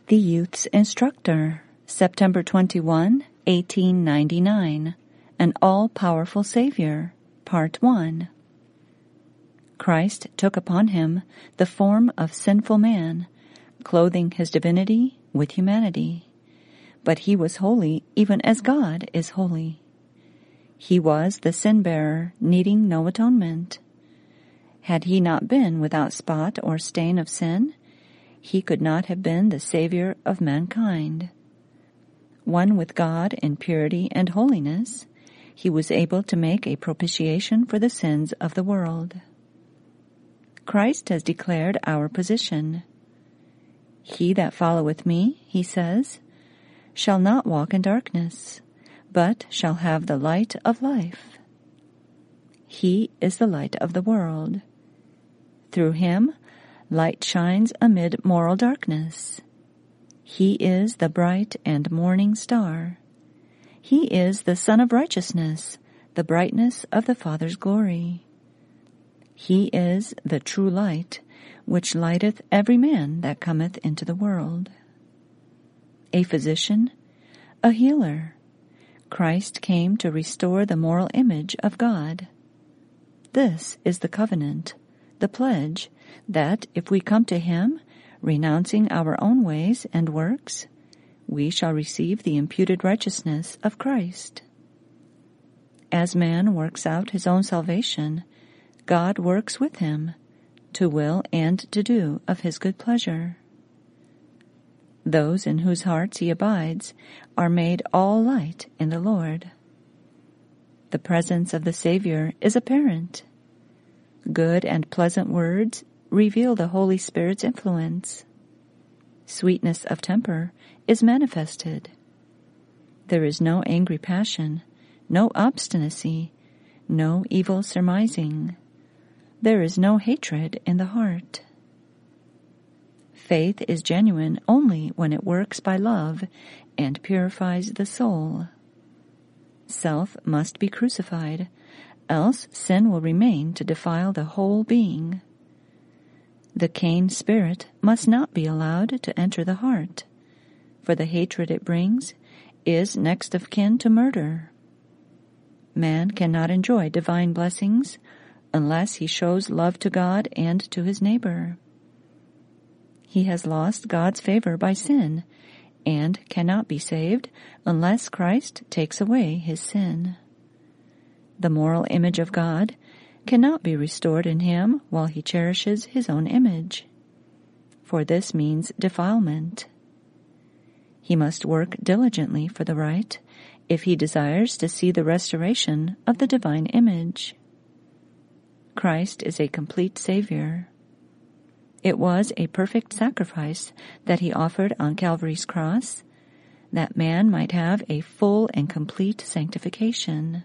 The Youth's Instructor, September 21, 1899. An All-Powerful Savior, Part 1. Christ took upon him the form of sinful man, clothing his divinity with humanity. But he was holy even as God is holy. He was the sin-bearer needing no atonement. Had he not been without spot or stain of sin, he could not have been the Savior of mankind. One with God in purity and holiness, he was able to make a propitiation for the sins of the world. Christ has declared our position. He that followeth me, he says, shall not walk in darkness, but shall have the light of life. He is the light of the world. Through him, light shines amid moral darkness. He is the bright and morning star. He is the Sun of Righteousness, the brightness of the Father's glory. He is the true light, which lighteth every man that cometh into the world. A physician, a healer, Christ came to restore the moral image of God. This is the covenant, the pledge, that if we come to him, renouncing our own ways and works, we shall receive the imputed righteousness of Christ. As man works out his own salvation, God works with him, to will and to do of his good pleasure. Those in whose hearts he abides are made all light in the Lord. The presence of the Savior is apparent. Good and pleasant words reveal the Holy Spirit's influence. Sweetness of temper is manifested. There is no angry passion, no obstinacy, no evil surmising. There is no hatred in the heart. Faith is genuine only when it works by love and purifies the soul. Self must be crucified, else sin will remain to defile the whole being. The Cain spirit must not be allowed to enter the heart, for the hatred it brings is next of kin to murder. Man cannot enjoy divine blessings unless he shows love to God and to his neighbor. He has lost God's favor by sin and cannot be saved unless Christ takes away his sin. The moral image of God cannot be restored in him while he cherishes his own image, for this means defilement. He must work diligently for the right if he desires to see the restoration of the divine image. Christ is a complete Savior. It was a perfect sacrifice that he offered on Calvary's cross, that man might have a full and complete sanctification.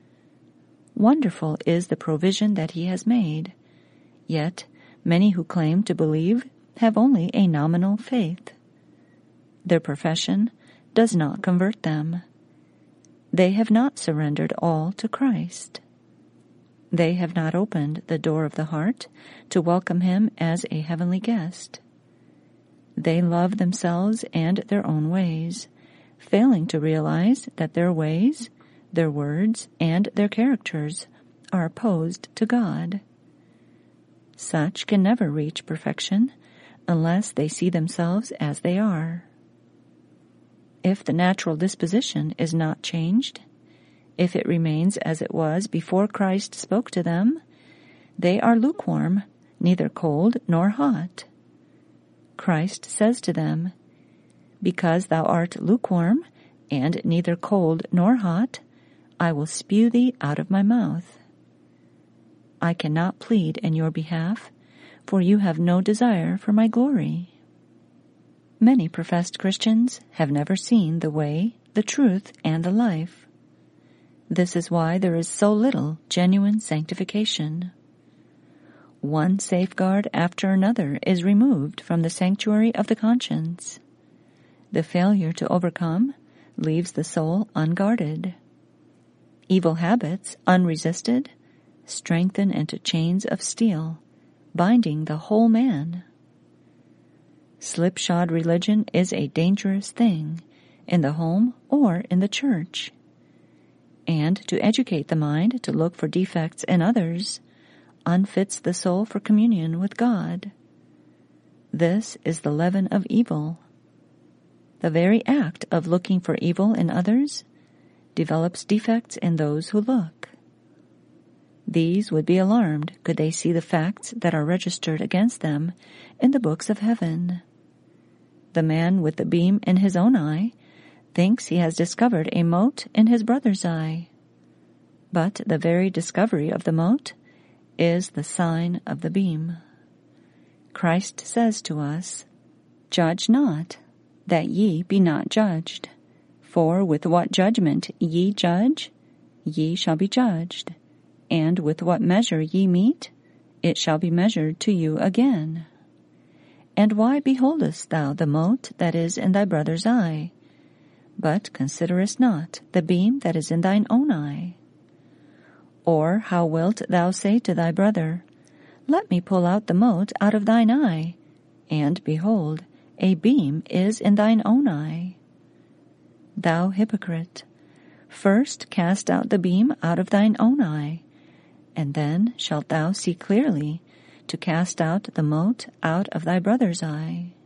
Wonderful is the provision that he has made, yet many who claim to believe have only a nominal faith. Their profession does not convert them. They have not surrendered all to Christ. They have not opened the door of the heart to welcome him as a heavenly guest. They love themselves and their own ways, failing to realize that their ways, their words, and their characters are opposed to God. Such can never reach perfection unless they see themselves as they are. If the natural disposition is not changed, if it remains as it was before Christ spoke to them, they are lukewarm, neither cold nor hot. Christ says to them, "Because thou art lukewarm, and neither cold nor hot, I will spew thee out of my mouth." I cannot plead in your behalf, for you have no desire for my glory. Many professed Christians have never seen the way, the truth, and the life. This is why there is so little genuine sanctification. One safeguard after another is removed from the sanctuary of the conscience. The failure to overcome leaves the soul unguarded. Evil habits, unresisted, strengthen into chains of steel, binding the whole man. Slipshod religion is a dangerous thing, in the home or in the church. And to educate the mind to look for defects in others unfits the soul for communion with God. This is the leaven of evil. The very act of looking for evil in others develops defects in those who look. These would be alarmed could they see the facts that are registered against them in the books of heaven. The man with the beam in his own eye thinks he has discovered a mote in his brother's eye. But the very discovery of the mote is the sign of the beam. Christ says to us, "Judge not, that ye be not judged. For with what judgment ye judge, ye shall be judged. And with what measure ye mete, it shall be measured to you again. And why beholdest thou the mote that is in thy brother's eye, but considerest not the beam that is in thine own eye? Or how wilt thou say to thy brother, Let me pull out the mote out of thine eye, and behold, a beam is in thine own eye? Thou hypocrite, first cast out the beam out of thine own eye, and then shalt thou see clearly to cast out the mote out of thy brother's eye."